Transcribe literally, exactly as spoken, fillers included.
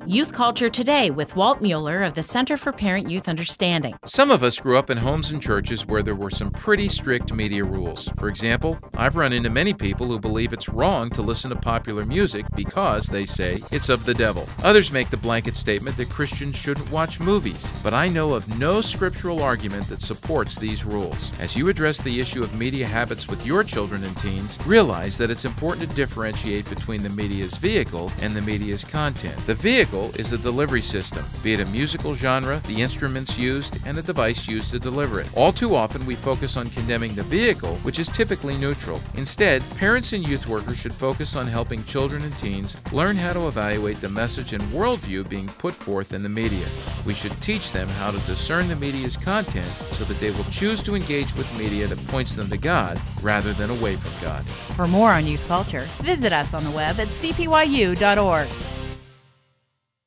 Youth Culture Today with Walt Mueller of the Center for Parent-Youth Understanding. Some of us grew up in homes and churches where there were some pretty strict media rules. For example, I've run into many people who believe it's wrong to listen to popular music because, they say, it's of the devil. Others make the blanket statement that Christians shouldn't watch movies, but I know of no scriptural argument that supports these rules. As you address the issue of media habits with your children and teens, realize that it's important to differentiate between the media's vehicle and the media's content. The vehicle is a delivery system, be it a musical genre, the instruments used, and the device used to deliver it. All too often, we focus on condemning the vehicle, which is typically neutral. Instead, parents and youth workers should focus on helping children and teens learn how to evaluate the message and worldview being put forth in the media. We should teach them how to discern the media's content so that they will choose to engage with media that points them to God rather than away from God. For more on youth culture, visit us on the web at c p y u dot org.